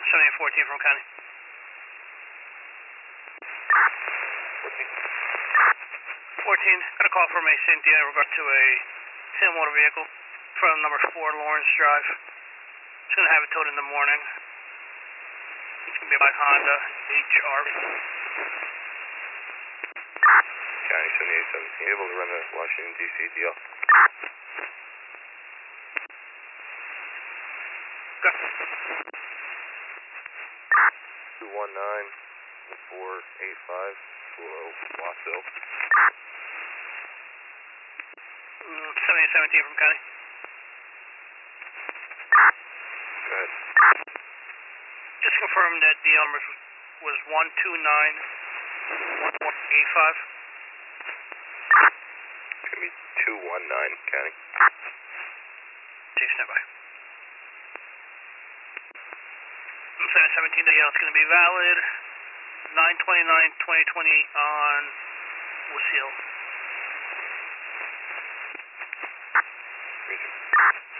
14 from County. 14, got a call from a Cynthia in regard to a tail motor vehicle from number 4 Lawrence Drive. Just going to have it towed in the morning. It's going to be a black Honda HR. County 7817, able to run the Washington, D.C. deal. Go. 219-485 below Wassville. 7817 from County. Go ahead. Just confirm that the number was 129-1485. It's going to be 219, County. Chief, stand by. 717 it's going to be valid 9/29/2020 on Lucille.